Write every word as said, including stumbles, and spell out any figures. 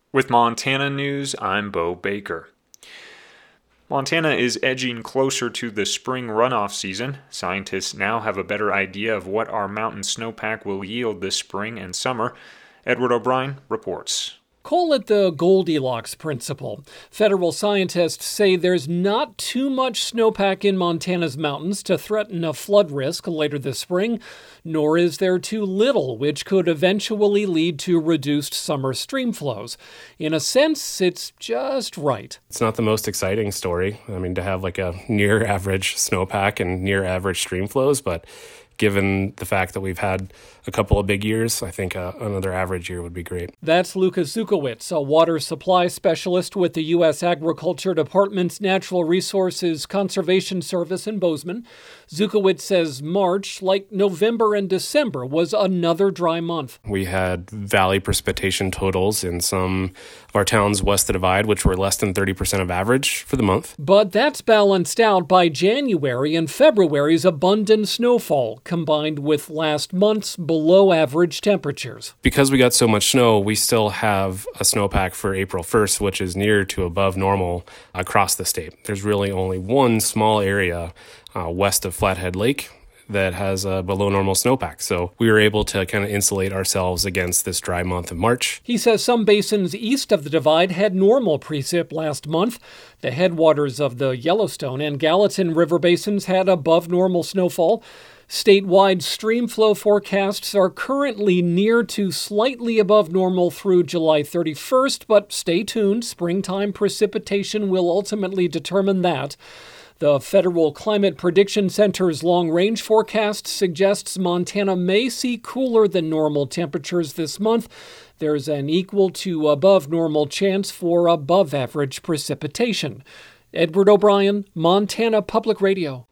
With Montana News, I'm Bo Baker. Montana is edging closer to the spring runoff season. Scientists now have a better idea of what our mountain snowpack will yield this spring and summer. Edward O'Brien reports. Call it the Goldilocks principle. Federal scientists say there's not too much snowpack in Montana's mountains to threaten a flood risk later this spring, nor is there too little, which could eventually lead to reduced summer stream flows. In a sense, it's just right. It's not the most exciting story. I mean, to have like a near average snowpack and near average stream flows, but given the fact that we've had a couple of big years, I think uh, another average year would be great. That's Lucas Zukowicz, a water supply specialist with the U S Agriculture Department's Natural Resources Conservation Service in Bozeman. Zukowicz says March, like November and December, was another dry month. We had valley precipitation totals in some of our towns west of the Divide, which were less than thirty percent of average for the month. But that's balanced out by January and February's abundant snowfall, combined with last month's below-average temperatures. Because we got so much snow, we still have a snowpack for April first, which is near to above normal across the state. There's really only one small area uh, west of Flathead Lake that has a below normal snowpack. So we were able to kind of insulate ourselves against this dry month of March. He says some basins east of the Divide had normal precip last month. The headwaters of the Yellowstone and Gallatin River basins had above normal snowfall. Statewide stream flow forecasts are currently near to slightly above normal through July thirty-first, but stay tuned. Springtime precipitation will ultimately determine that. The Federal Climate Prediction Center's long-range forecast suggests Montana may see cooler than normal temperatures this month. There's an equal to above normal chance for above-average precipitation. Edward O'Brien, Montana Public Radio.